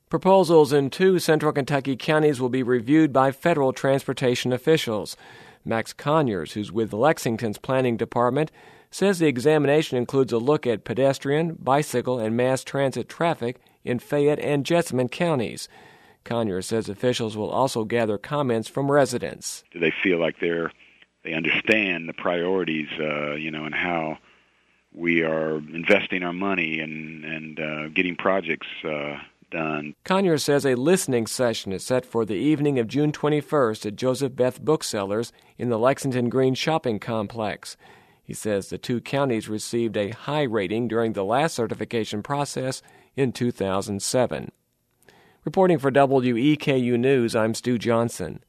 Proposals in 2 central Kentucky counties will be reviewed by federal transportation officials. Max Conyers, who's with Lexington's planning department, says the examination includes a look at pedestrian, bicycle, and mass transit traffic in Fayette and Jessamine counties. Conyers says officials will also gather comments from residents. Do they feel like they understand the priorities, and how we are investing our money and getting projects done. Conyers says a listening session is set for the evening of June 21st at Joseph Beth Booksellers in the Lexington Green Shopping Complex. He says the 2 counties received a high rating during the last certification process in 2007. Reporting for WEKU News, I'm Stu Johnson.